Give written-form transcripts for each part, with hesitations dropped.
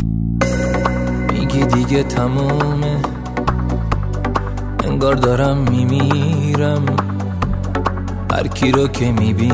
میگی دیگه تمومه، انگار دارم میمیرم. هر کی رو که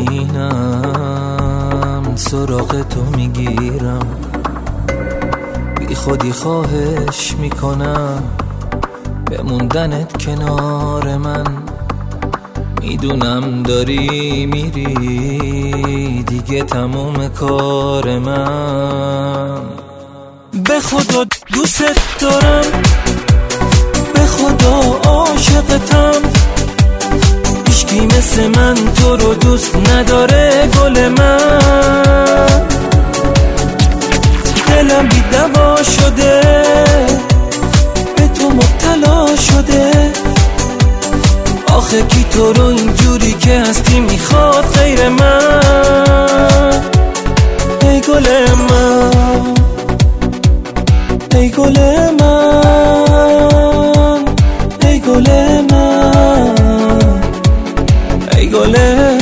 میبینم سراغ تو میگیرم. بی خودی خواهش میکنم بموندنت کنار من. میدونم داری میری دیگه تموم کار من. به خدا دوست دارم، به خدا عاشقتم. هیچکی مثل من تو رو دوست نداره گل من. دلم بی دوا شده، به تو مبتلا شده. آخه کی تو رو اینجوری که هستی میخواد غیر من؟ ای گل من، ای گل من، ای گل من، ای گل من.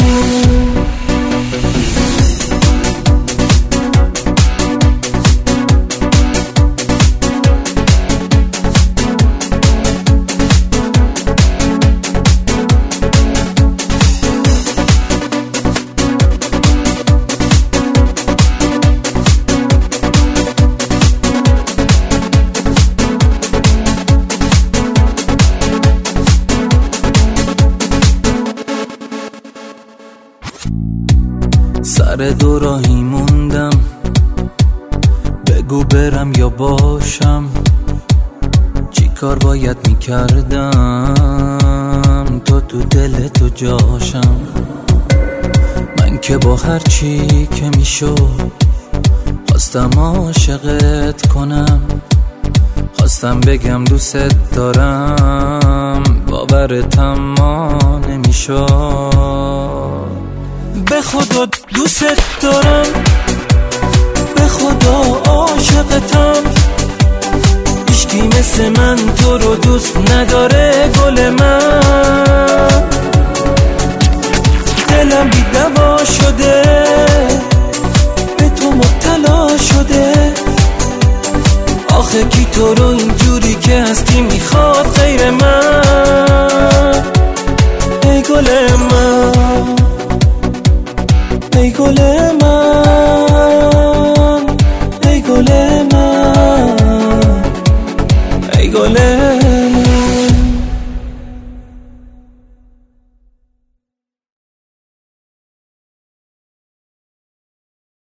سر دو راهی موندم، بگو برم یا باشم. چی کار باید میکردم تو دل تو جاشم. من که با هر چی که میشد خواستم عاشقت کنم. خواستم بگم دوست دارم، باورتم ما نمیشد. به خدا دوست دارم، به خدا عاشقتم. هیچکی مثل من تو رو دوست نداره گل من. دلم بی دوا شده، به تو مبتلا شده. آخه کی تو رو اینجوری که هستی میخواد غیر من؟ ای گل من، ای گل من.